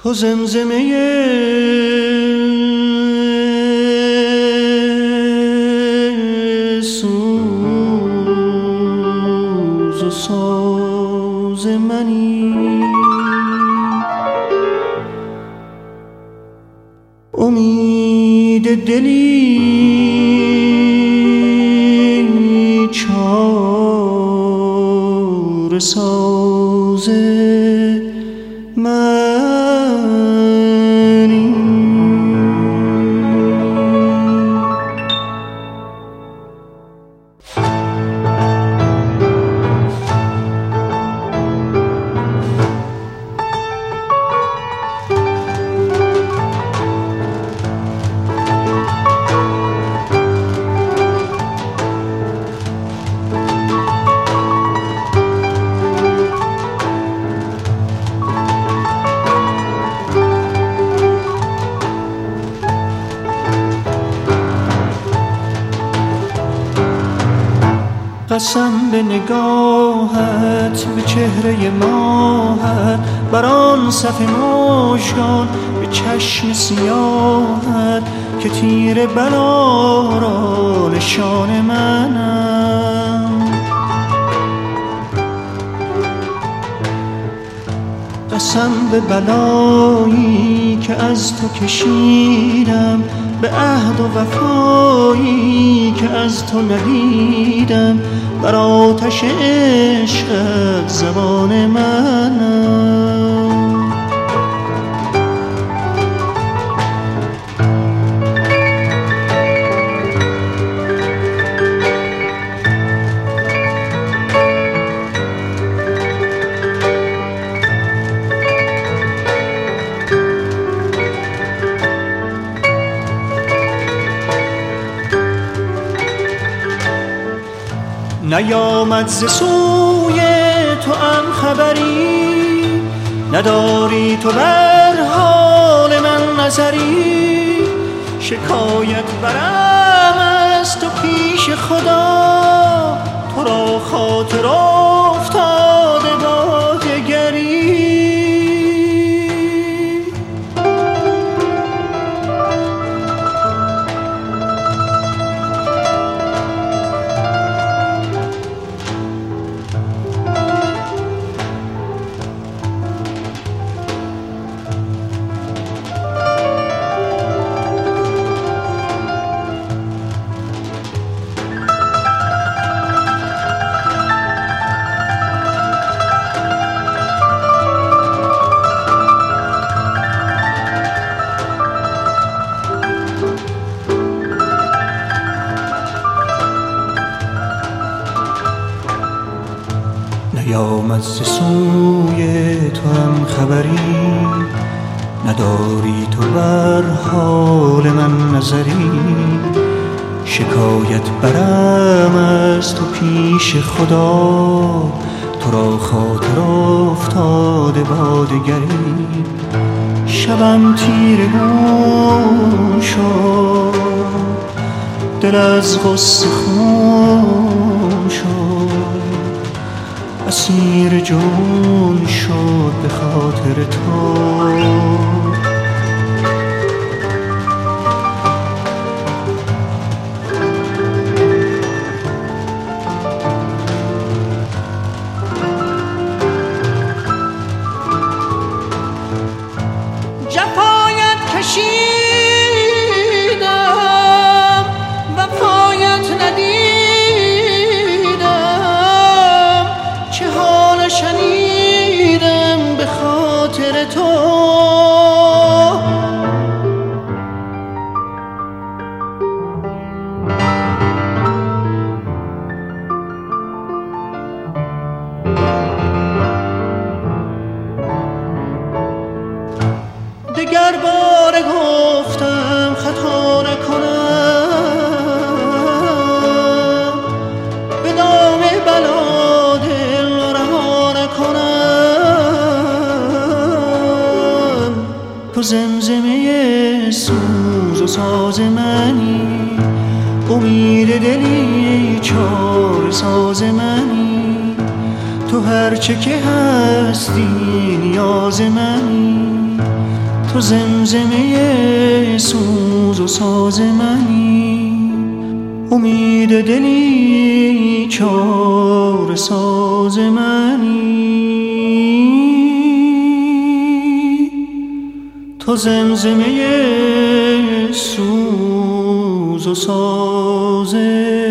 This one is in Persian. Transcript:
تو زمزمه سوز و ساز منی، امید دلی چاره ساز منی. قسم به نگاهت، به چهره ماهت، بر آن صف مژگان، به چشم سیاهت که تیر بلا را نشان منم. قسم به بلایی که از تو کشیدم، به عهد و وفایی که از تو ندیدم، بر آتش عشقت زبان منم. نیامد ز سوی تو ام خبری، نداری تو بر حال من نظری. شکایت برم از تو پیش خدا، تو را خاطر افتاده با دگری. نیامد ز سوی تو هم خبری، نداری تو بر حال من نظری. شکایت برم از تو پیش خدا، تو را خاطر افتاده با دگری. شبم تیرگون شد، دل از غصه خون شد، اسیر جون شد به خاطر تو. جفایت کشیدم، وفایت ندیدم، چه حال شنیدم به خاطر تو. دگر بار گفتم خطا نکنم، به نام بلا دل رها نکنم. تو زمزمه سوز و ساز منی، امید دلی چاره ساز منی. تو هرچه که هستی نیاز منی، تو زمزمه سوز و ساز منی، امید دلی چاره ساز منی. تو زمزمه سوز و ساز